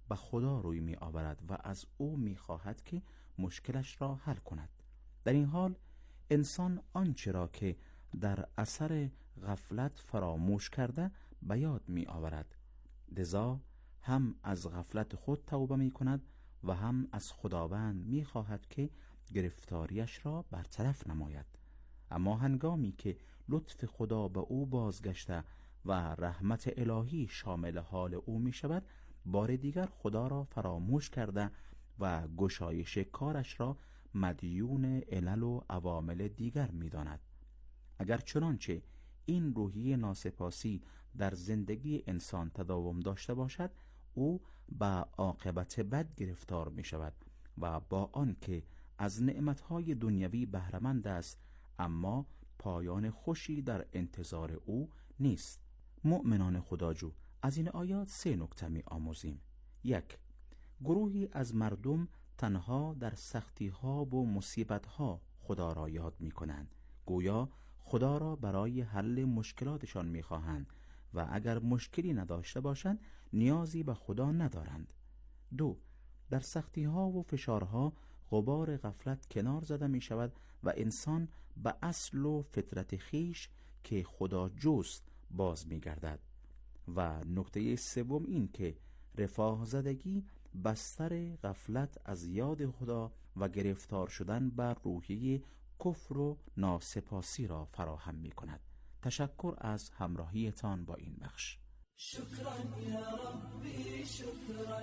به خدا روی می آورد و از او می خواهد که مشکلش را حل کند. در این حال انسان آنچه را که در اثر غفلت فراموش کرده به یاد می آورد، لذا هم از غفلت خود توبه می کند و هم از خداوند می خواهد که گرفتاریش را برطرف نماید. اما هنگامی که لطف خدا به او بازگشته و رحمت الهی شامل حال او می شود، بار دیگر خدا را فراموش کرده و گشایش کارش را مدیون علل و عوامل دیگر می داند. اگر چنانچه این روحیه ناسپاسی در زندگی انسان تداوم داشته باشد، او به عاقبت بد گرفتار می شود و با آنکه از نعمتهای دنیوی بهره‌مند است، اما پایان خوشی در انتظار او نیست. مؤمنان خداجو، از این آیات 3 نکته می آموزیم. 1. گروهی از مردم تنها در سختی ها و مصیبت ها خدا را یاد می کنند، گویا خدا را برای حل مشکلاتشان می خواهند و اگر مشکلی نداشته باشند نیازی به خدا ندارند. 2. در سختی ها و فشارها غبار غفلت کنار زده می شود و انسان به اصل و فطرت خیش که خدا جست باز می گردد. و نکته 3 این که رفاه زدگی بستر غفلت از یاد خدا و گرفتار شدن بر روحیه کفر و ناسپاسی را فراهم می کند. تشکر از همراهیتان با این بخش. شكرا يا ربي شكرا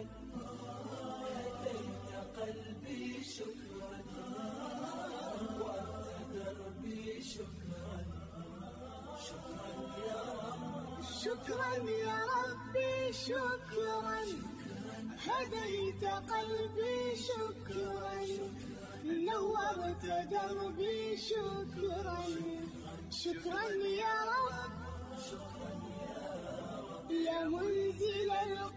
هديت قلبي شكرا وأنت دربي شكرا شكرا يا رب شكرا يا ربي شكرا هديت قلبي شكرا نورت دربي شكرا شكرا يا رب يا منزل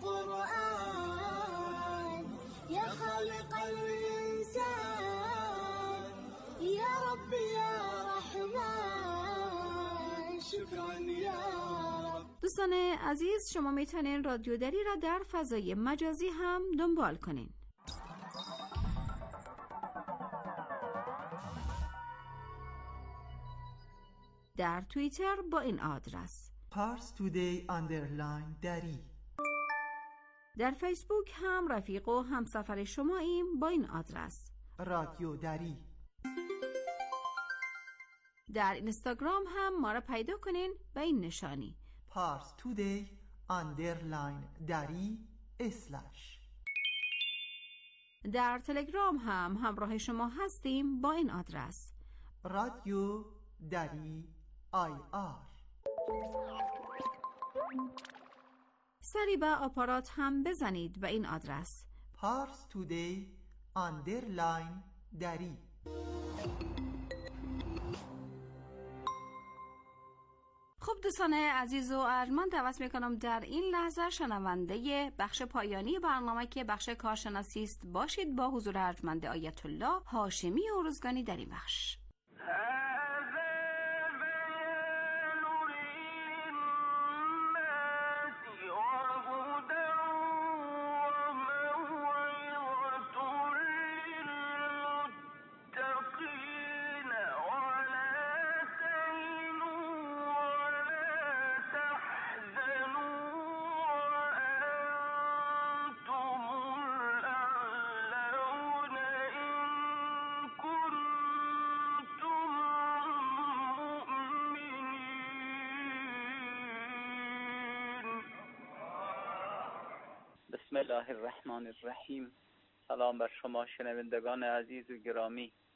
القرآن يا خالق الإنسان يا رب يا رحمن شكرا يا رب. دوستان عزیز، شما میتونین رادیو دری را در فضای مجازی هم دنبال کنین. در توییتر با این آدرس parstoday_dari. در فیسبوک هم رفیق و همسفر شماییم با این آدرس رادیو دری. در اینستاگرام هم ما را پیدا کنین با این نشانی parstoday_dari/. در تلگرام هم همراه شما هستیم با این آدرس رادیو دری IR. سری به آپارات هم بزنید به این آدرس parstoday_dari. خب دوستان عزیز و ارجمند، دعوت میکنم در این لحظه شنونده بخش پایانی برنامه که بخش کارشناسی است باشید با حضور ارجمند آیت الله هاشمی اوروزگانی در این بخش. بسم الله الرحمن الرحیم. سلام بر شما شنوندگان عزیز و گرامی.